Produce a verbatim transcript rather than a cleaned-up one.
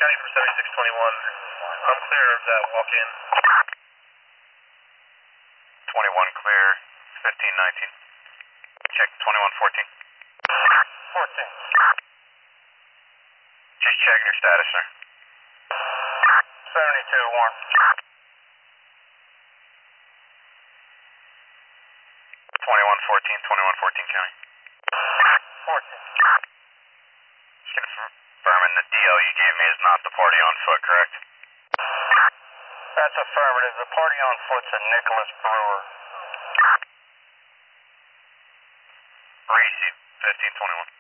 County for seventy-six twenty-one. I'm clear of that walk-in. twenty-one clear, fifteen nineteen. Check twenty-one fourteen. fourteen. Just checking your status, sir. seventy-two one. twenty-one fourteen, twenty-one fourteen County. fourteen. Just confirming the D L you gave me is not the party on foot, correct? That's affirmative. The party on foot's a Nicholas Brewer. Receive fifteen twenty-one.